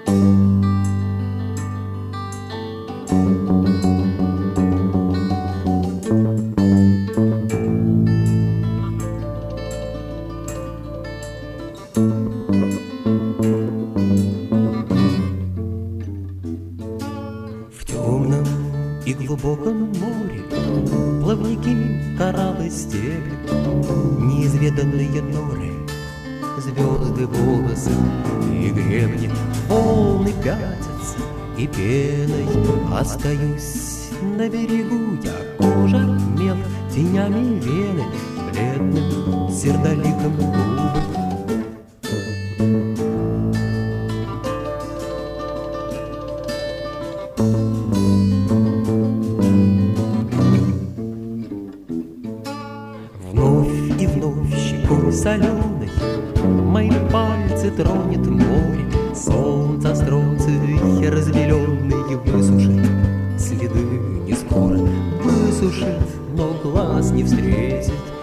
В темном и глубоком море плавники, кораллы, стебли, неизведанные норы, звезды, волосы и гребни, волны пятятся, и пеной остаюсь на берегу. Я кожа, мел, тенями вены, бледным сердоликом губы. Вновь и вновь щекой соленой мои пальцы тронет море. Солнце стронций разбеленный высушит следы не скоро. Высушит, но глаз не встретит.